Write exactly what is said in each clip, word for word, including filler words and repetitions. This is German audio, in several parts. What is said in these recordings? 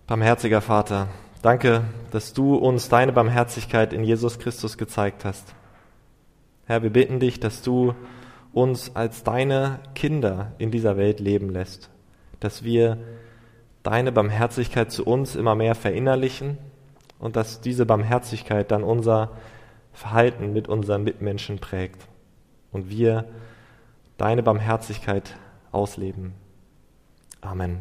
Barmherziger Vater, danke, dass du uns deine Barmherzigkeit in Jesus Christus gezeigt hast. Herr, wir bitten dich, dass du uns als deine Kinder in dieser Welt leben lässt, dass wir deine Barmherzigkeit zu uns immer mehr verinnerlichen und dass diese Barmherzigkeit dann unser Verhalten mit unseren Mitmenschen prägt und wir deine Barmherzigkeit ausleben. Amen.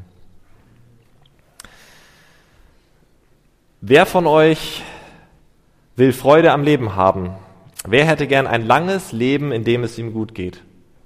Wer von euch will Freude am Leben haben? Wer hätte gern ein langes Leben, in dem es ihm gut geht?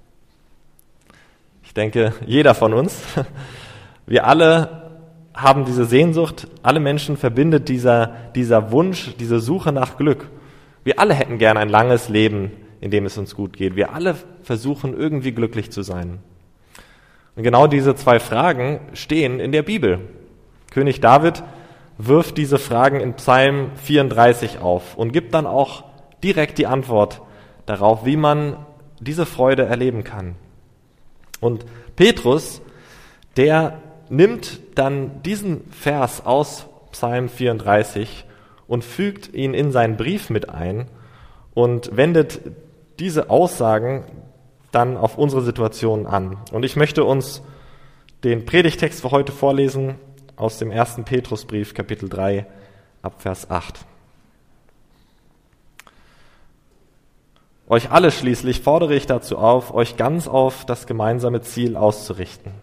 Ich denke, jeder von uns. Wir alle haben diese Sehnsucht, alle Menschen verbindet dieser, dieser Wunsch, diese Suche nach Glück. Wir alle hätten gern ein langes Leben, in dem es uns gut geht. Wir alle versuchen, irgendwie glücklich zu sein. Und genau diese zwei Fragen stehen in der Bibel. König David wirft diese Fragen in Psalm vierunddreißig auf und gibt dann auch direkt die Antwort darauf, wie man diese Freude erleben kann. Und Petrus, der nimmt dann diesen Vers aus Psalm vierunddreißig und fügt ihn in seinen Brief mit ein und wendet diese Aussagen dann auf unsere Situation an. Und ich möchte uns den Predigtext für heute vorlesen aus dem ersten Petrusbrief, Kapitel drei, ab Vers acht. Euch alle schließlich fordere ich dazu auf, euch ganz auf das gemeinsame Ziel auszurichten.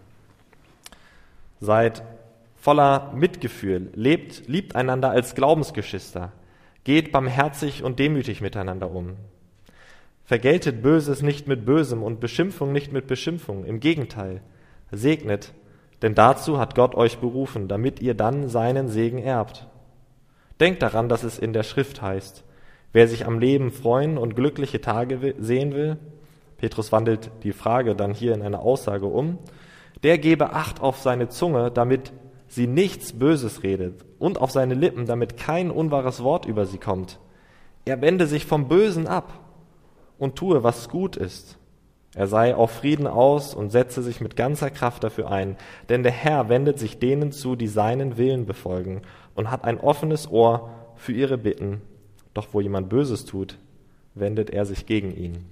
Seid voller Mitgefühl, lebt, liebt einander als Glaubensgeschwister, geht barmherzig und demütig miteinander um. Vergeltet Böses nicht mit Bösem und Beschimpfung nicht mit Beschimpfung. Im Gegenteil, segnet, denn dazu hat Gott euch berufen, damit ihr dann seinen Segen erbt. Denkt daran, dass es in der Schrift heißt, wer sich am Leben freuen und glückliche Tage sehen will, Petrus wandelt die Frage dann hier in eine Aussage um, der gebe Acht auf seine Zunge, damit sie nichts Böses redet, und auf seine Lippen, damit kein unwahres Wort über sie kommt. Er wende sich vom Bösen ab und tue, was gut ist. Er sei auf Frieden aus und setze sich mit ganzer Kraft dafür ein, denn der Herr wendet sich denen zu, die seinen Willen befolgen, und hat ein offenes Ohr für ihre Bitten. Doch wo jemand Böses tut, wendet er sich gegen ihn.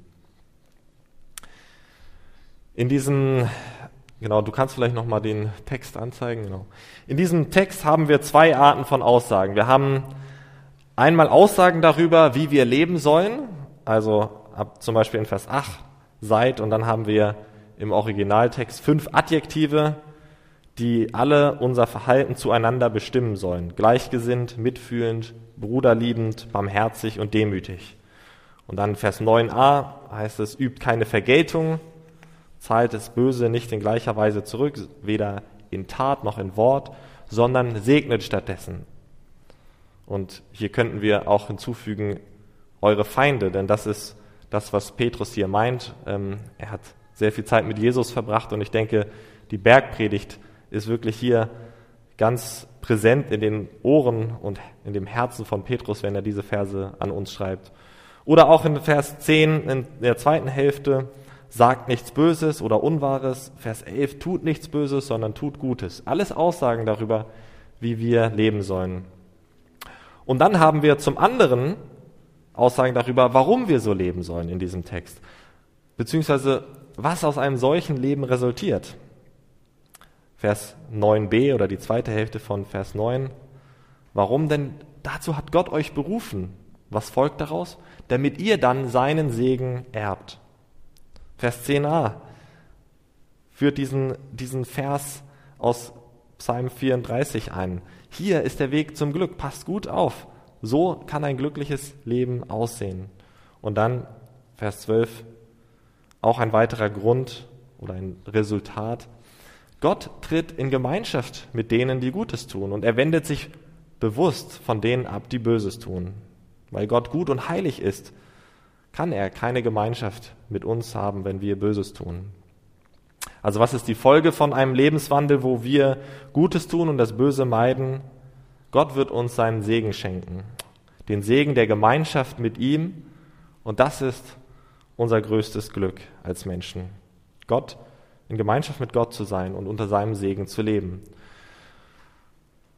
In diesem, genau, du kannst vielleicht nochmal den Text anzeigen, genau. In diesem Text haben wir zwei Arten von Aussagen. Wir haben einmal Aussagen darüber, wie wir leben sollen, also ab zum Beispiel in Vers acht, seid, und dann haben wir im Originaltext fünf Adjektive, die alle unser Verhalten zueinander bestimmen sollen. Gleichgesinnt, mitfühlend, bruderliebend, barmherzig und demütig. Und dann Vers neun a heißt es, übt keine Vergeltung, zahlt das Böse nicht in gleicher Weise zurück, weder in Tat noch in Wort, sondern segnet stattdessen. Und hier könnten wir auch hinzufügen, eure Feinde, denn das ist das, was Petrus hier meint. Ähm, er hat sehr viel Zeit mit Jesus verbracht und ich denke, die Bergpredigt ist wirklich hier ganz präsent in den Ohren und in dem Herzen von Petrus, wenn er diese Verse an uns schreibt. Oder auch in Vers zehn, in der zweiten Hälfte, sagt nichts Böses oder Unwahres. Vers elf, tut nichts Böses, sondern tut Gutes. Alles Aussagen darüber, wie wir leben sollen. Und dann haben wir zum anderen Aussagen darüber, warum wir so leben sollen in diesem Text, beziehungsweise was aus einem solchen Leben resultiert. Vers neun b oder die zweite Hälfte von Vers neun. Warum denn? Dazu hat Gott euch berufen. Was folgt daraus? Damit ihr dann seinen Segen erbt. Vers zehn a führt diesen, diesen Vers aus Psalm vierunddreißig ein. Hier ist der Weg zum Glück, passt gut auf. So kann ein glückliches Leben aussehen. Und dann Vers zwölf, auch ein weiterer Grund oder ein Resultat. Gott tritt in Gemeinschaft mit denen, die Gutes tun, und er wendet sich bewusst von denen ab, die Böses tun. Weil Gott gut und heilig ist, kann er keine Gemeinschaft mit uns haben, wenn wir Böses tun. Also was ist die Folge von einem Lebenswandel, wo wir Gutes tun und das Böse meiden? Gott wird uns seinen Segen schenken, den Segen der Gemeinschaft mit ihm, und das ist unser größtes Glück als Menschen. Gott, in Gemeinschaft mit Gott zu sein und unter seinem Segen zu leben.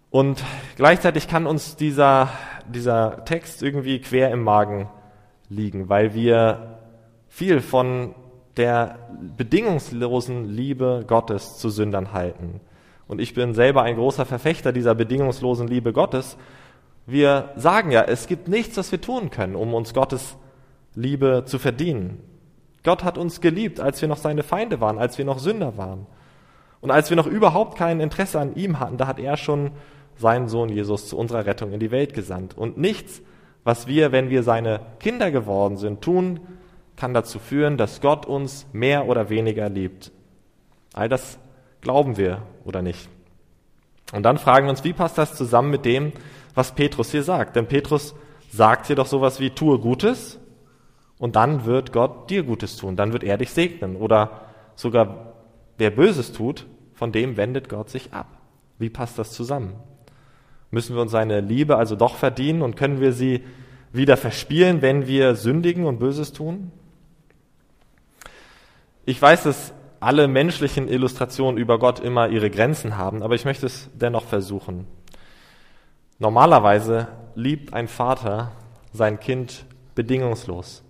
Und gleichzeitig kann uns dieser, dieser Text irgendwie quer im Magen liegen, weil wir viel von der bedingungslosen Liebe Gottes zu Sündern halten. Und ich bin selber ein großer Verfechter dieser bedingungslosen Liebe Gottes. Wir sagen ja, es gibt nichts, was wir tun können, um uns Gottes Liebe zu verdienen. Gott hat uns geliebt, als wir noch seine Feinde waren, als wir noch Sünder waren. Und als wir noch überhaupt kein Interesse an ihm hatten, da hat er schon seinen Sohn Jesus zu unserer Rettung in die Welt gesandt. Und nichts, was wir, wenn wir seine Kinder geworden sind, tun, kann dazu führen, dass Gott uns mehr oder weniger liebt. All das glauben wir oder nicht. Und dann fragen wir uns, wie passt das zusammen mit dem, was Petrus hier sagt? Denn Petrus sagt hier doch sowas wie, tue Gutes und dann wird Gott dir Gutes tun, dann wird er dich segnen. Oder sogar, wer Böses tut, von dem wendet Gott sich ab. Wie passt das zusammen? Müssen wir uns seine Liebe also doch verdienen und können wir sie wieder verspielen, wenn wir sündigen und Böses tun? Ich weiß, dass alle menschlichen Illustrationen über Gott immer ihre Grenzen haben, aber ich möchte es dennoch versuchen. Normalerweise liebt ein Vater sein Kind bedingungslos.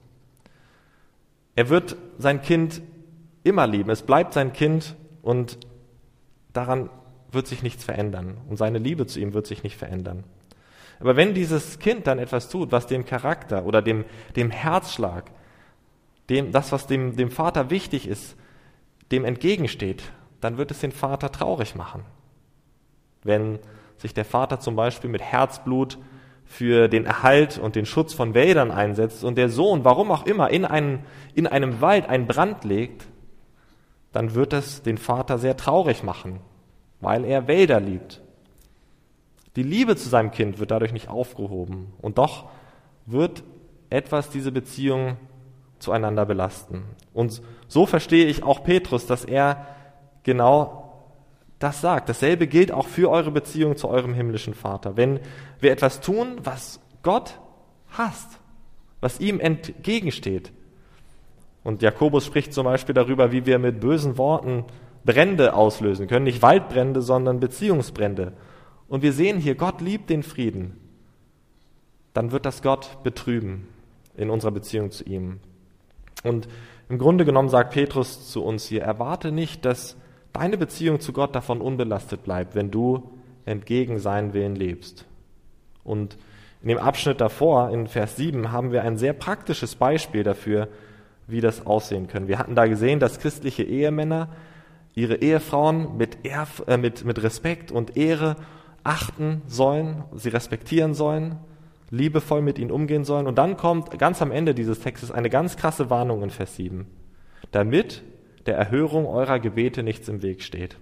Er wird sein Kind immer lieben, es bleibt sein Kind und daran wird sich nichts verändern und seine Liebe zu ihm wird sich nicht verändern. Aber wenn dieses Kind dann etwas tut, was dem Charakter oder dem, dem Herzschlag, dem, das, was dem, dem Vater wichtig ist, dem entgegensteht, dann wird es den Vater traurig machen. Wenn sich der Vater zum Beispiel mit Herzblut für den Erhalt und den Schutz von Wäldern einsetzt und der Sohn, warum auch immer, in, einen, in einem Wald einen Brand legt, dann wird es den Vater sehr traurig machen, weil er Wälder liebt. Die Liebe zu seinem Kind wird dadurch nicht aufgehoben und doch wird etwas diese Beziehung zueinander belasten. Und so verstehe ich auch Petrus, dass er genau das sagt. Dasselbe gilt auch für eure Beziehung zu eurem himmlischen Vater. Wenn wir etwas tun, was Gott hasst, was ihm entgegensteht. Und Jakobus spricht zum Beispiel darüber, wie wir mit bösen Worten Brände auslösen können. Nicht Waldbrände, sondern Beziehungsbrände. Und wir sehen hier, Gott liebt den Frieden. Dann wird das Gott betrüben in unserer Beziehung zu ihm. Und im Grunde genommen sagt Petrus zu uns hier, erwarte nicht, dass deine Beziehung zu Gott davon unbelastet bleibt, wenn du entgegen seinen Willen lebst. Und in dem Abschnitt davor, in Vers sieben, haben wir ein sehr praktisches Beispiel dafür, wie das aussehen können. Wir hatten da gesehen, dass christliche Ehemänner ihre Ehefrauen mit, Ehrf- äh, mit, mit Respekt und Ehre achten sollen, sie respektieren sollen, liebevoll mit ihnen umgehen sollen. Und dann kommt ganz am Ende dieses Textes eine ganz krasse Warnung in Vers sieben. Damit der Erhörung eurer Gebete nichts im Weg steht.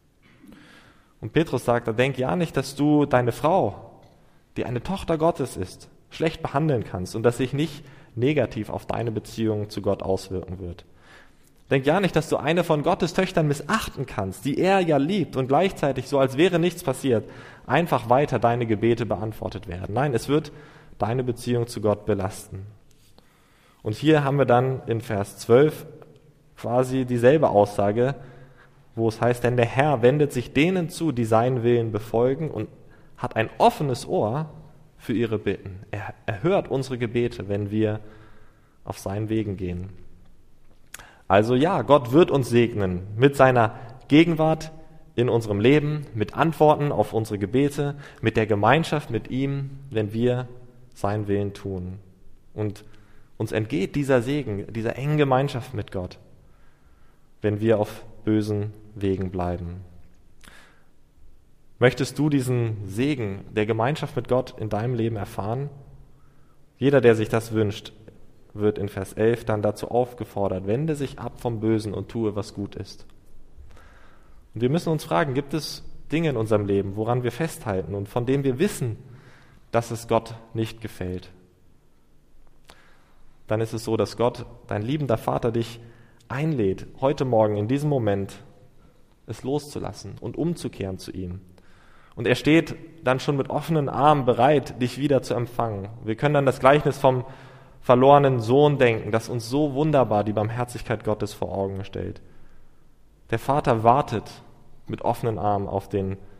Und Petrus sagt, da denk ja nicht, dass du deine Frau, die eine Tochter Gottes ist, schlecht behandeln kannst und dass sich nicht negativ auf deine Beziehung zu Gott auswirken wird. Denk ja nicht, dass du eine von Gottes Töchtern missachten kannst, die er ja liebt und gleichzeitig, so als wäre nichts passiert, einfach weiter deine Gebete beantwortet werden. Nein, es wird deine Beziehung zu Gott belasten. Und hier haben wir dann in Vers zwölf quasi dieselbe Aussage, wo es heißt, denn der Herr wendet sich denen zu, die seinen Willen befolgen und hat ein offenes Ohr für ihre Bitten. Er erhört unsere Gebete, wenn wir auf seinen Wegen gehen. Also ja, Gott wird uns segnen mit seiner Gegenwart in unserem Leben, mit Antworten auf unsere Gebete, mit der Gemeinschaft mit ihm, wenn wir seinen Willen tun. Und uns entgeht dieser Segen, dieser engen Gemeinschaft mit Gott, wenn wir auf bösen Wegen bleiben. Möchtest du diesen Segen der Gemeinschaft mit Gott in deinem Leben erfahren? Jeder, der sich das wünscht, wird in Vers elf dann dazu aufgefordert, wende sich ab vom Bösen und tue, was gut ist. Und wir müssen uns fragen, gibt es Dinge in unserem Leben, woran wir festhalten und von denen wir wissen, dass es Gott nicht gefällt? Dann ist es so, dass Gott, dein liebender Vater, dich einlädt, heute Morgen in diesem Moment es loszulassen und umzukehren zu ihm. Und er steht dann schon mit offenen Armen bereit, dich wieder zu empfangen. Wir können dann das Gleichnis vom verlorenen Sohn denken, das uns so wunderbar die Barmherzigkeit Gottes vor Augen stellt. Der Vater wartet mit offenen Armen auf den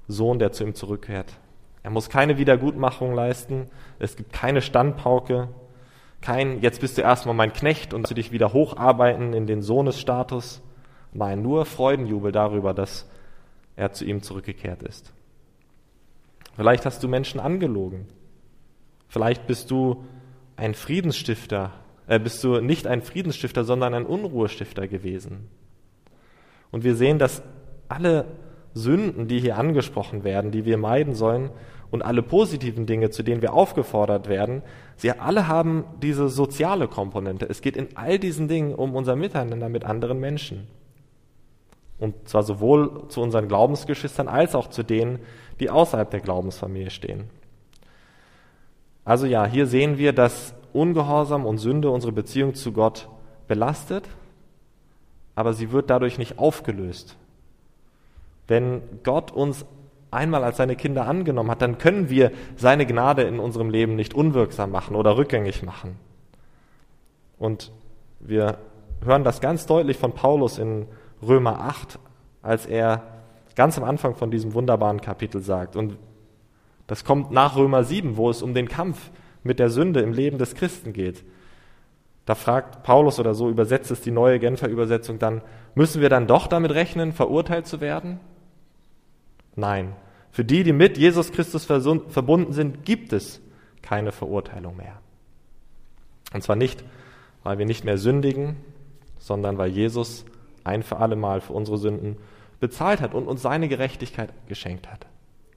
Sohn, der zu ihm zurückkehrt. Er muss keine Wiedergutmachung leisten, es gibt keine Standpauke, kein, jetzt bist du erstmal mein Knecht und du dich wieder hocharbeiten in den Sohnesstatus. Nein, nur Freudenjubel darüber, dass er zu ihm zurückgekehrt ist. Vielleicht hast du Menschen angelogen. Vielleicht bist du ein Friedensstifter, äh, bist du nicht ein Friedensstifter, sondern ein Unruhestifter gewesen. Und wir sehen, dass alle Sünden, die hier angesprochen werden, die wir meiden sollen, und alle positiven Dinge, zu denen wir aufgefordert werden, sie alle haben diese soziale Komponente. Es geht in all diesen Dingen um unser Miteinander mit anderen Menschen. Und zwar sowohl zu unseren Glaubensgeschwistern als auch zu denen, die außerhalb der Glaubensfamilie stehen. Also ja, hier sehen wir, dass Ungehorsam und Sünde unsere Beziehung zu Gott belastet, aber sie wird dadurch nicht aufgelöst. Wenn Gott uns einmal als seine Kinder angenommen hat, dann können wir seine Gnade in unserem Leben nicht unwirksam machen oder rückgängig machen. Und wir hören das ganz deutlich von Paulus in Römer acht, als er ganz am Anfang von diesem wunderbaren Kapitel sagt. Und das kommt nach Römer sieben, wo es um den Kampf mit der Sünde im Leben des Christen geht. Da fragt Paulus, oder so übersetzt es die neue Genfer Übersetzung dann, müssen wir dann doch damit rechnen, verurteilt zu werden? Nein, für die, die mit Jesus Christus verbunden sind, gibt es keine Verurteilung mehr. Und zwar nicht, weil wir nicht mehr sündigen, sondern weil Jesus ein für alle Mal für unsere Sünden bezahlt hat und uns seine Gerechtigkeit geschenkt hat.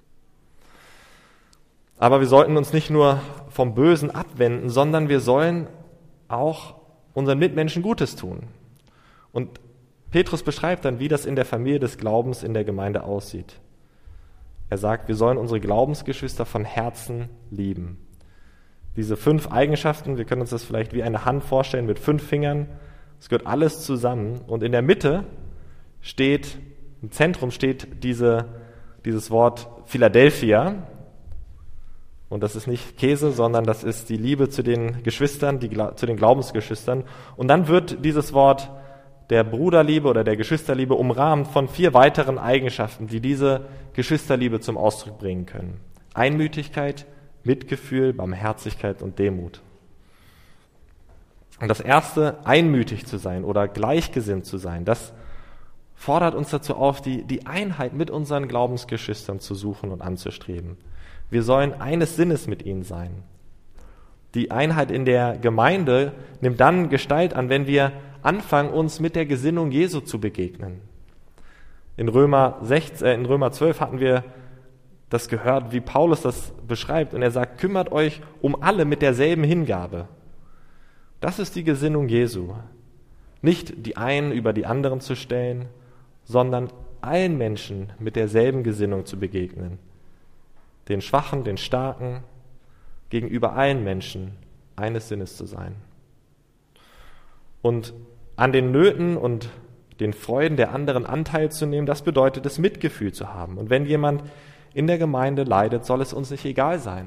Aber wir sollten uns nicht nur vom Bösen abwenden, sondern wir sollen auch unseren Mitmenschen Gutes tun. Und Petrus beschreibt dann, wie das in der Familie des Glaubens in der Gemeinde aussieht. Er sagt, wir sollen unsere Glaubensgeschwister von Herzen lieben. Diese fünf Eigenschaften, wir können uns das vielleicht wie eine Hand vorstellen mit fünf Fingern, es gehört alles zusammen. Und in der Mitte steht, im Zentrum steht diese, dieses Wort Philadelphia. Und das ist nicht Käse, sondern das ist die Liebe zu den Geschwistern, die, zu den Glaubensgeschwistern. Und dann wird dieses Wort der Bruderliebe oder der Geschwisterliebe umrahmt von vier weiteren Eigenschaften, die diese Geschwisterliebe zum Ausdruck bringen können. Einmütigkeit, Mitgefühl, Barmherzigkeit und Demut. Und das erste, einmütig zu sein oder gleichgesinnt zu sein, das fordert uns dazu auf, die, die Einheit mit unseren Glaubensgeschwistern zu suchen und anzustreben. Wir sollen eines Sinnes mit ihnen sein. Die Einheit in der Gemeinde nimmt dann Gestalt an, wenn wir anfangen, uns mit der Gesinnung Jesu zu begegnen. In Römer sechzehn, äh, in Römer zwölf hatten wir das gehört, wie Paulus das beschreibt. Und er sagt, kümmert euch um alle mit derselben Hingabe. Das ist die Gesinnung Jesu. Nicht die einen über die anderen zu stellen, sondern allen Menschen mit derselben Gesinnung zu begegnen. Den Schwachen, den Starken, gegenüber allen Menschen eines Sinnes zu sein. Und an den Nöten und den Freuden der anderen Anteil zu nehmen, das bedeutet es, Mitgefühl zu haben. Und wenn jemand in der Gemeinde leidet, soll es uns nicht egal sein.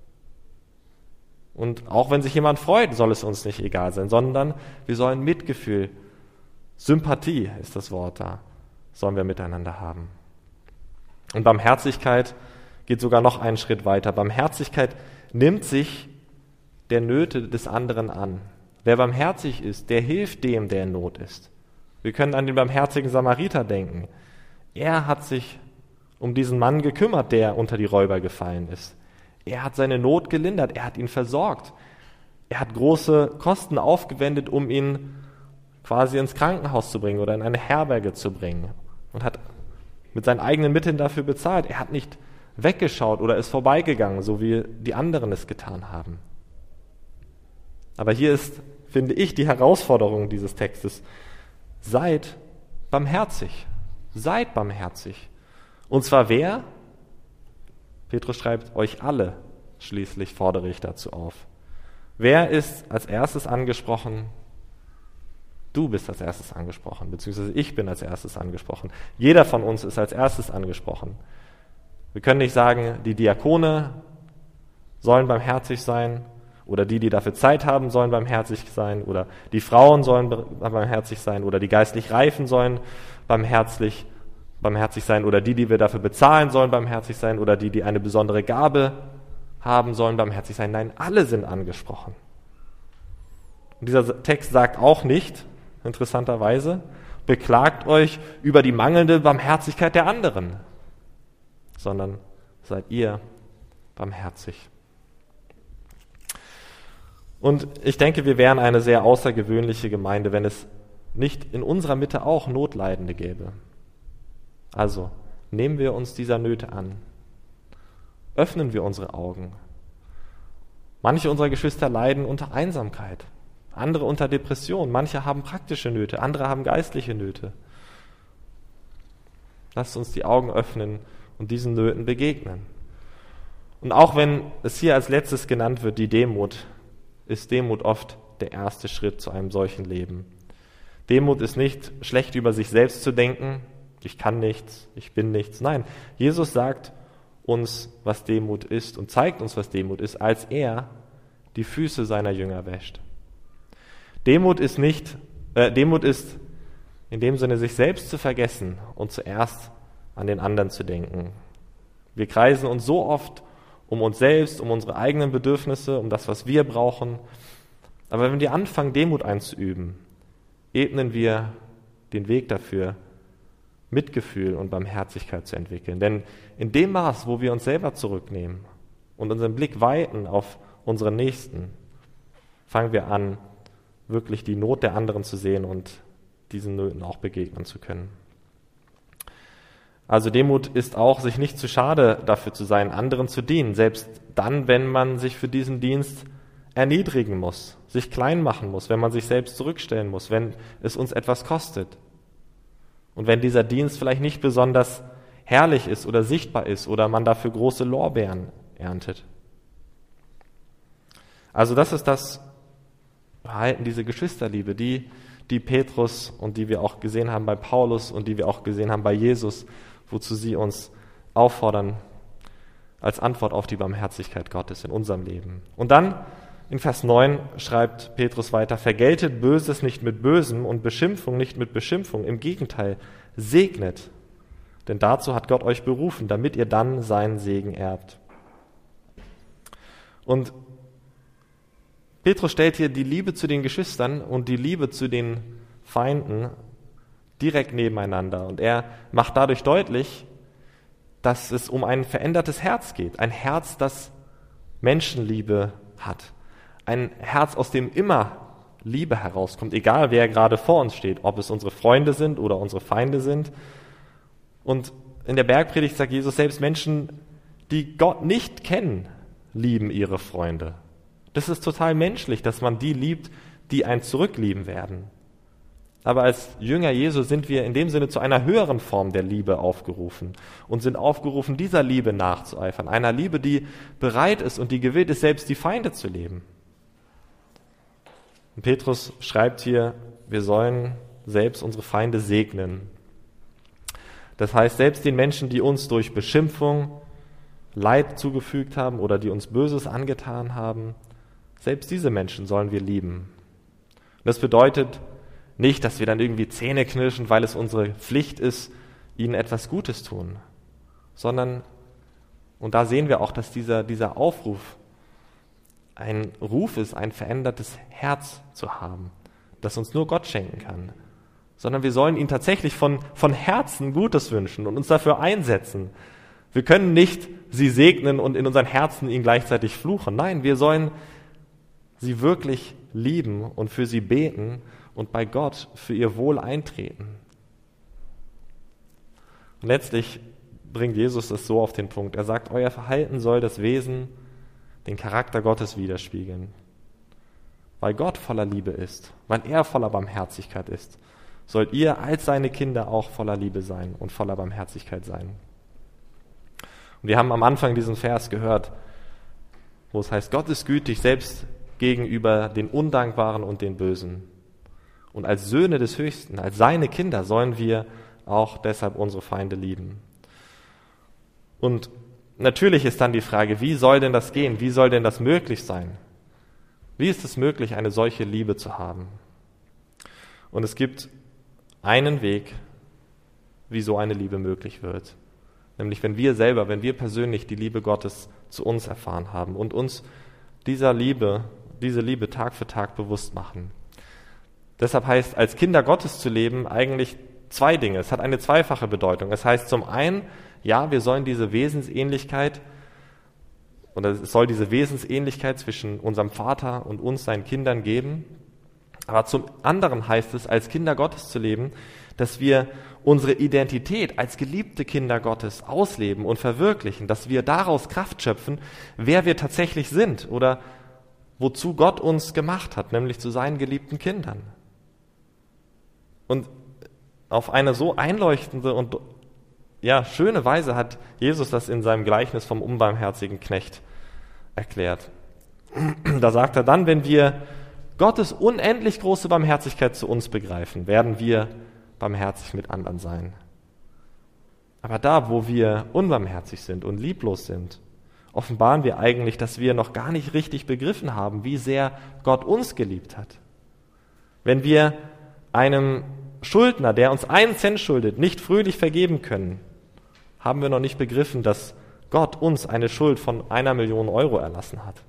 Und auch wenn sich jemand freut, soll es uns nicht egal sein, sondern wir sollen Mitgefühl, Sympathie ist das Wort da, sollen wir miteinander haben. Und Barmherzigkeit geht sogar noch einen Schritt weiter. Barmherzigkeit nimmt sich der Nöte des anderen an. Wer barmherzig ist, der hilft dem, der in Not ist. Wir können an den barmherzigen Samariter denken. Er hat sich um diesen Mann gekümmert, der unter die Räuber gefallen ist. Er hat seine Not gelindert, er hat ihn versorgt. Er hat große Kosten aufgewendet, um ihn quasi ins Krankenhaus zu bringen oder in eine Herberge zu bringen und hat mit seinen eigenen Mitteln dafür bezahlt. Er hat nicht weggeschaut oder ist vorbeigegangen, so wie die anderen es getan haben. Aber hier ist, finde ich, die Herausforderung dieses Textes. Seid barmherzig. Seid barmherzig. Und zwar wer? Petrus schreibt, euch alle schließlich fordere ich dazu auf. Wer ist als erstes angesprochen? Du bist als erstes angesprochen, beziehungsweise ich bin als erstes angesprochen. Jeder von uns ist als erstes angesprochen. Wir können nicht sagen, die Diakone sollen barmherzig sein oder die, die dafür Zeit haben, sollen barmherzig sein oder die Frauen sollen barmherzig sein oder die geistlich Reifen sollen barmherzig barmherzig sein oder die, die wir dafür bezahlen, sollen barmherzig sein oder die, die eine besondere Gabe haben, sollen barmherzig sein. Nein, alle sind angesprochen. Und dieser Text sagt auch nicht, interessanterweise, beklagt euch über die mangelnde Barmherzigkeit der anderen, sondern seid ihr barmherzig. Und ich denke, wir wären eine sehr außergewöhnliche Gemeinde, wenn es nicht in unserer Mitte auch Notleidende gäbe. Also nehmen wir uns dieser Nöte an. Öffnen wir unsere Augen. Manche unserer Geschwister leiden unter Einsamkeit, andere unter Depression, manche haben praktische Nöte, andere haben geistliche Nöte. Lasst uns die Augen öffnen und diesen Nöten begegnen. Und auch wenn es hier als letztes genannt wird, die Demut, ist Demut oft der erste Schritt zu einem solchen Leben. Demut ist nicht schlecht über sich selbst zu denken, ich kann nichts, ich bin nichts. Nein, Jesus sagt uns, was Demut ist und zeigt uns, was Demut ist, als er die Füße seiner Jünger wäscht. Demut ist nicht, äh, Demut ist in dem Sinne, sich selbst zu vergessen und zuerst an den anderen zu denken. Wir kreisen uns so oft um uns selbst, um unsere eigenen Bedürfnisse, um das, was wir brauchen. Aber wenn wir anfangen, Demut einzuüben, ebnen wir den Weg dafür, Mitgefühl und Barmherzigkeit zu entwickeln. Denn in dem Maß, wo wir uns selber zurücknehmen und unseren Blick weiten auf unseren Nächsten, fangen wir an, wirklich die Not der anderen zu sehen und diesen Nöten auch begegnen zu können. Also Demut ist auch, sich nicht zu schade dafür zu sein, anderen zu dienen, selbst dann, wenn man sich für diesen Dienst erniedrigen muss, sich klein machen muss, wenn man sich selbst zurückstellen muss, wenn es uns etwas kostet. Und wenn dieser Dienst vielleicht nicht besonders herrlich ist oder sichtbar ist oder man dafür große Lorbeeren erntet. Also das ist das Verhalten, diese Geschwisterliebe, die, die Petrus und die wir auch gesehen haben bei Paulus und die wir auch gesehen haben bei Jesus, wozu sie uns auffordern als Antwort auf die Barmherzigkeit Gottes in unserem Leben. Und dann in Vers neun schreibt Petrus weiter, vergeltet Böses nicht mit Bösem und Beschimpfung nicht mit Beschimpfung. Im Gegenteil, segnet, denn dazu hat Gott euch berufen, damit ihr dann seinen Segen erbt. Und Petrus stellt hier die Liebe zu den Geschwistern und die Liebe zu den Feinden direkt nebeneinander. Und er macht dadurch deutlich, dass es um ein verändertes Herz geht. Ein Herz, das Menschenliebe hat. Ein Herz, aus dem immer Liebe herauskommt, egal wer gerade vor uns steht, ob es unsere Freunde sind oder unsere Feinde sind. Und in der Bergpredigt sagt Jesus, selbst Menschen, die Gott nicht kennen, lieben ihre Freunde. Das ist total menschlich, dass man die liebt, die einen zurücklieben werden. Aber als Jünger Jesu sind wir in dem Sinne zu einer höheren Form der Liebe aufgerufen und sind aufgerufen, dieser Liebe nachzueifern. Einer Liebe, die bereit ist und die gewillt ist, selbst die Feinde zu lieben. Und Petrus schreibt hier, wir sollen selbst unsere Feinde segnen. Das heißt, selbst den Menschen, die uns durch Beschimpfung Leid zugefügt haben oder die uns Böses angetan haben, selbst diese Menschen sollen wir lieben. Und das bedeutet nicht, dass wir dann irgendwie Zähne knirschen, weil es unsere Pflicht ist, ihnen etwas Gutes tun, sondern, und da sehen wir auch, dass dieser, dieser Aufruf ein Ruf ist, ein verändertes Herz zu haben, das uns nur Gott schenken kann, sondern wir sollen ihnen tatsächlich von, von Herzen Gutes wünschen und uns dafür einsetzen. Wir können nicht sie segnen und in unseren Herzen ihnen gleichzeitig fluchen. Nein, wir sollen sie wirklich lieben und für sie beten und bei Gott für ihr Wohl eintreten. Und letztlich bringt Jesus es so auf den Punkt. Er sagt, euer Verhalten soll das Wesen, den Charakter Gottes widerspiegeln. Weil Gott voller Liebe ist, weil er voller Barmherzigkeit ist, sollt ihr als seine Kinder auch voller Liebe sein und voller Barmherzigkeit sein. Und wir haben am Anfang diesen Vers gehört, wo es heißt, Gott ist gütig, selbst gegenüber den Undankbaren und den Bösen. Und als Söhne des Höchsten, als seine Kinder, sollen wir auch deshalb unsere Feinde lieben. Und natürlich ist dann die Frage, wie soll denn das gehen? Wie soll denn das möglich sein? Wie ist es möglich, eine solche Liebe zu haben? Und es gibt einen Weg, wie so eine Liebe möglich wird. Nämlich wenn wir selber, wenn wir persönlich die Liebe Gottes zu uns erfahren haben und uns dieser Liebe, diese Liebe Tag für Tag bewusst machen. Deshalb heißt, als Kinder Gottes zu leben, eigentlich zwei Dinge. Es hat eine zweifache Bedeutung. Es heißt zum einen, ja, wir sollen diese Wesensähnlichkeit, oder es soll diese Wesensähnlichkeit zwischen unserem Vater und uns, seinen Kindern, geben. Aber zum anderen heißt es, als Kinder Gottes zu leben, dass wir unsere Identität als geliebte Kinder Gottes ausleben und verwirklichen, dass wir daraus Kraft schöpfen, wer wir tatsächlich sind oder wozu Gott uns gemacht hat, nämlich zu seinen geliebten Kindern. Und auf eine so einleuchtende und ja, schöne Weise hat Jesus das in seinem Gleichnis vom unbarmherzigen Knecht erklärt. Da sagt er dann, wenn wir Gottes unendlich große Barmherzigkeit zu uns begreifen, werden wir barmherzig mit anderen sein. Aber da, wo wir unbarmherzig sind und lieblos sind, offenbaren wir eigentlich, dass wir noch gar nicht richtig begriffen haben, wie sehr Gott uns geliebt hat. Wenn wir einem Schuldner, der uns einen Cent schuldet, nicht fröhlich vergeben können, haben wir noch nicht begriffen, dass Gott uns eine Schuld von einer Million Euro erlassen hat.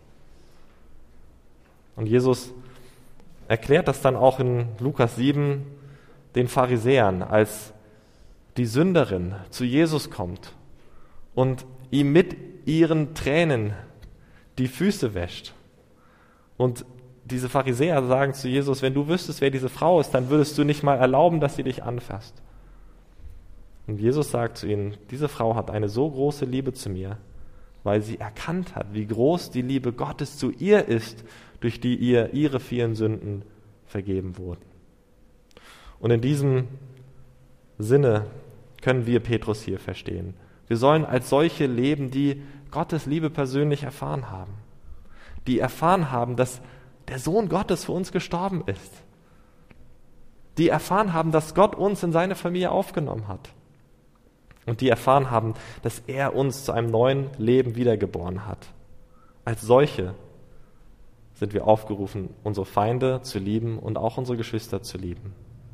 Und Jesus erklärt das dann auch in Lukas sieben den Pharisäern, als die Sünderin zu Jesus kommt und ihm mit ihren Tränen die Füße wäscht. Und diese Pharisäer sagen zu Jesus, wenn du wüsstest, wer diese Frau ist, dann würdest du nicht mal erlauben, dass sie dich anfasst. Und Jesus sagt zu ihnen, diese Frau hat eine so große Liebe zu mir, weil sie erkannt hat, wie groß die Liebe Gottes zu ihr ist, durch die ihr ihre vielen Sünden vergeben wurden. Und in diesem Sinne können wir Petrus hier verstehen. Wir sollen als solche leben, die Gottes Liebe persönlich erfahren haben. Die erfahren haben, dass der Sohn Gottes für uns gestorben ist. Die erfahren haben, dass Gott uns in seine Familie aufgenommen hat. Und die erfahren haben, dass er uns zu einem neuen Leben wiedergeboren hat. Als solche sind wir aufgerufen, unsere Feinde zu lieben und auch unsere Geschwister zu lieben.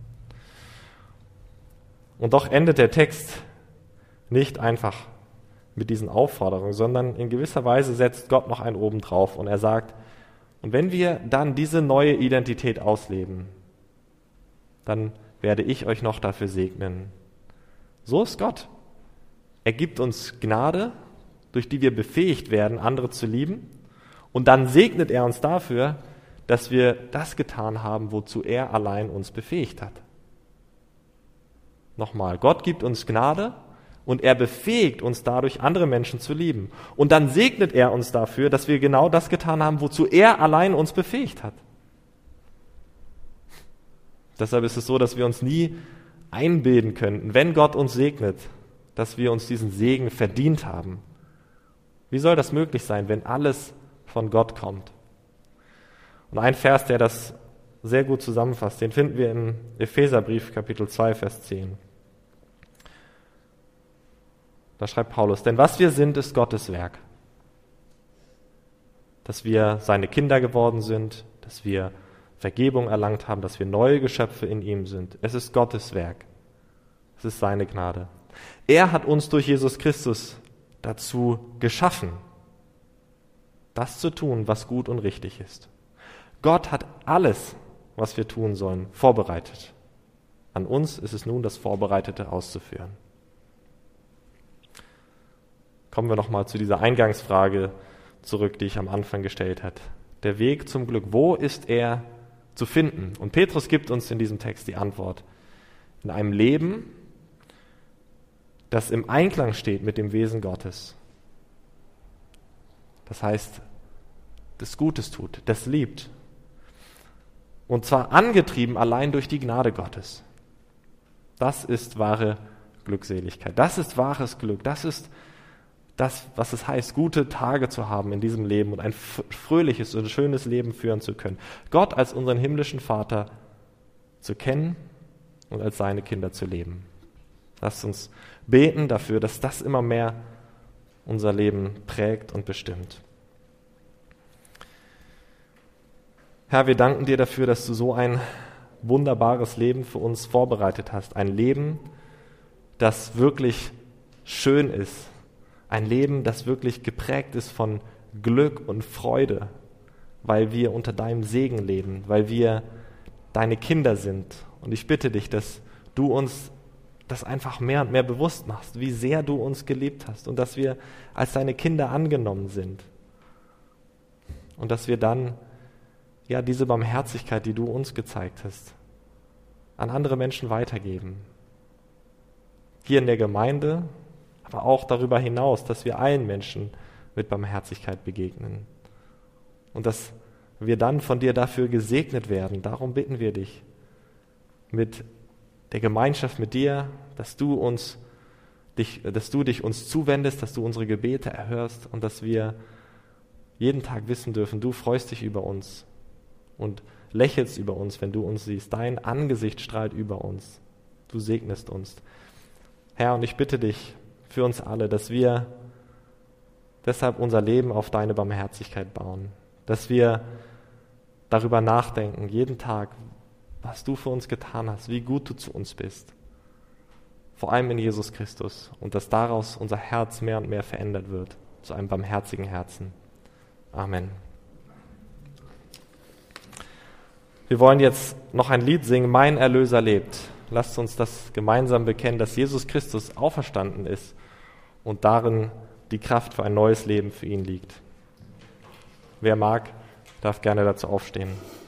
Und doch endet der Text nicht einfach mit diesen Aufforderungen, sondern in gewisser Weise setzt Gott noch einen oben drauf und er sagt, und wenn wir dann diese neue Identität ausleben, dann werde ich euch noch dafür segnen. So ist Gott. Er gibt uns Gnade, durch die wir befähigt werden, andere zu lieben. Und dann segnet er uns dafür, dass wir das getan haben, wozu er allein uns befähigt hat. Nochmal, Gott gibt uns Gnade und er befähigt uns dadurch, andere Menschen zu lieben. Und dann segnet er uns dafür, dass wir genau das getan haben, wozu er allein uns befähigt hat. Deshalb ist es so, dass wir uns nie einbilden könnten, wenn Gott uns segnet, dass wir uns diesen Segen verdient haben. Wie soll das möglich sein, wenn alles von Gott kommt? Und ein Vers, der das sehr gut zusammenfasst, den finden wir im Epheserbrief, Kapitel zwei, Vers zehn. Da schreibt Paulus, denn was wir sind, ist Gottes Werk. Dass wir seine Kinder geworden sind, dass wir Vergebung erlangt haben, dass wir neue Geschöpfe in ihm sind. Es ist Gottes Werk. Es ist seine Gnade. Er hat uns durch Jesus Christus dazu geschaffen, das zu tun, was gut und richtig ist. Gott hat alles, was wir tun sollen, vorbereitet. An uns ist es nun, das Vorbereitete auszuführen. Kommen wir nochmal zu dieser Eingangsfrage zurück, die ich am Anfang gestellt habe. Der Weg zum Glück, wo ist er zu finden? Und Petrus gibt uns in diesem Text die Antwort. In einem Leben, das im Einklang steht mit dem Wesen Gottes. Das heißt, das Gutes tut, das liebt. Und zwar angetrieben allein durch die Gnade Gottes. Das ist wahre Glückseligkeit. Das ist wahres Glück. Das ist das, was es heißt, gute Tage zu haben in diesem Leben und ein fröhliches und schönes Leben führen zu können. Gott als unseren himmlischen Vater zu kennen und als seine Kinder zu leben. Lasst uns beten dafür, dass das immer mehr unser Leben prägt und bestimmt. Herr, wir danken dir dafür, dass du so ein wunderbares Leben für uns vorbereitet hast. Ein Leben, das wirklich schön ist. Ein Leben, das wirklich geprägt ist von Glück und Freude, weil wir unter deinem Segen leben, weil wir deine Kinder sind. Und ich bitte dich, dass du uns das einfach mehr und mehr bewusst machst, wie sehr du uns geliebt hast und dass wir als deine Kinder angenommen sind. Und dass wir dann ja diese Barmherzigkeit, die du uns gezeigt hast, an andere Menschen weitergeben. Hier in der Gemeinde, aber auch darüber hinaus, dass wir allen Menschen mit Barmherzigkeit begegnen. Und dass wir dann von dir dafür gesegnet werden. Darum bitten wir dich, mit der Gemeinschaft mit dir, dass du uns, dich, dass du dich uns zuwendest, dass du unsere Gebete erhörst und dass wir jeden Tag wissen dürfen, du freust dich über uns und lächelst über uns, wenn du uns siehst. Dein Angesicht strahlt über uns. Du segnest uns. Herr, und ich bitte dich für uns alle, dass wir deshalb unser Leben auf deine Barmherzigkeit bauen, dass wir darüber nachdenken, jeden Tag, was du für uns getan hast, wie gut du zu uns bist. Vor allem in Jesus Christus. Und dass daraus unser Herz mehr und mehr verändert wird, zu einem barmherzigen Herzen. Amen. Wir wollen jetzt noch ein Lied singen, Mein Erlöser lebt. Lasst uns das gemeinsam bekennen, dass Jesus Christus auferstanden ist und darin die Kraft für ein neues Leben für ihn liegt. Wer mag, darf gerne dazu aufstehen.